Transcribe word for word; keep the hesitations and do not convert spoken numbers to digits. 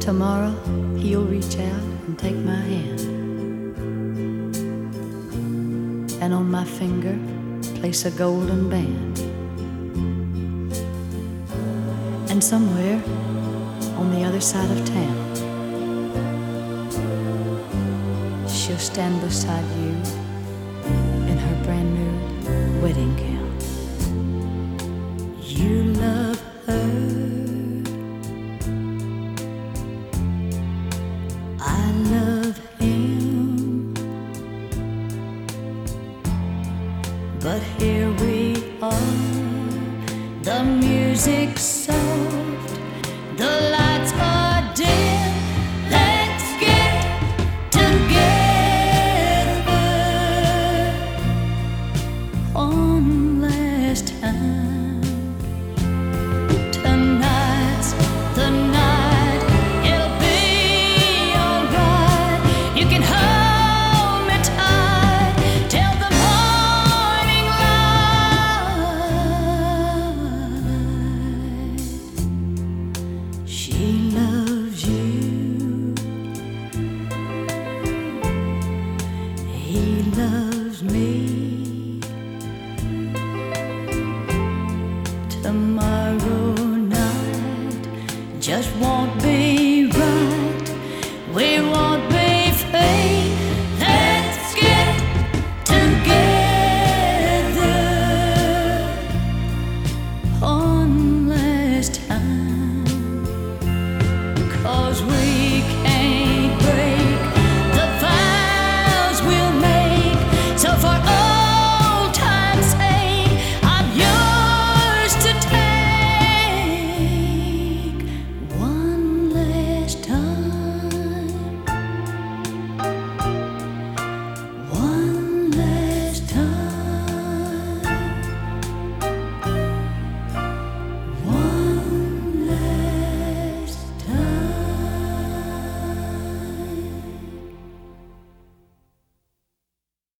Tomorrow he'll reach out and take my hand, and on my finger place a golden band. And somewhere on the other side of town, she'll stand beside you in her brand new wedding gown. You love her, I love him, but here we are, the music's soft, the lights are dim. Let's get together one last time. Tonight's the night, it'll be alright. You can hold me tight till the morning light. She loves you, he loves me. Tomorrow